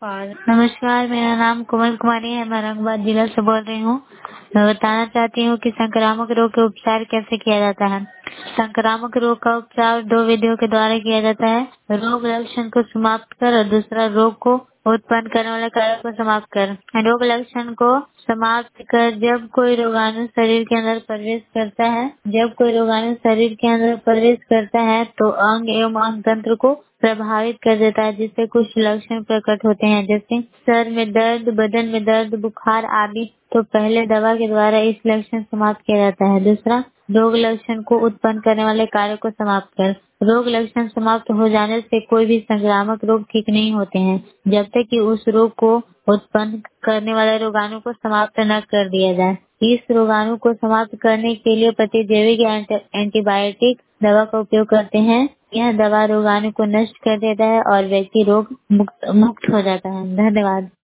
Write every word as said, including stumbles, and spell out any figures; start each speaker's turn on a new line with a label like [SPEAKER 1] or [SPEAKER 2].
[SPEAKER 1] नमस्कार, मेरा नाम कोमल कुमारी है। मैं औरंगाबाद जिला से बोल रही हूँ। मैं बताना चाहती हूँ कि संक्रामक रोग का उपचार कैसे किया जाता है। संक्रामक रोग का उपचार दो विधियों के द्वारा किया जाता है। रोग लक्षण को समाप्त कर और दूसरा रोग को उत्पन्न करने वाले कार्य को समाप्त कर। रोग लक्षण को समाप्त कर जब कोई रोगाणु शरीर के अंदर प्रवेश करता है जब कोई रोगाणु शरीर के अंदर प्रवेश करता है तो अंग एवं अंग तंत्र को प्रभावित कर देता है, जिससे कुछ लक्षण प्रकट होते हैं, जैसे सर में दर्द, बदन में दर्द, बुखार आदि। तो पहले दवा के द्वारा इस लक्षण समाप्त किया जाता है। दूसरा, रोग लक्षण को उत्पन्न करने वाले कार्य को समाप्त कर। रोग लक्षण समाप्त हो जाने से कोई भी संक्रामक रोग ठीक नहीं होते हैं जब तक कि उस रोग को उत्पन्न करने वाले रोगाणु को समाप्त न कर दिया जाए। इस रोगाणु को समाप्त करने के लिए प्रतिजैविक एंटी, एंटीबायोटिक दवा का उपयोग करते हैं। यह दवा रोगाणु को नष्ट कर देता है और व्यक्ति रोग मुक्त मुक्त हो जाता है। धन्यवाद।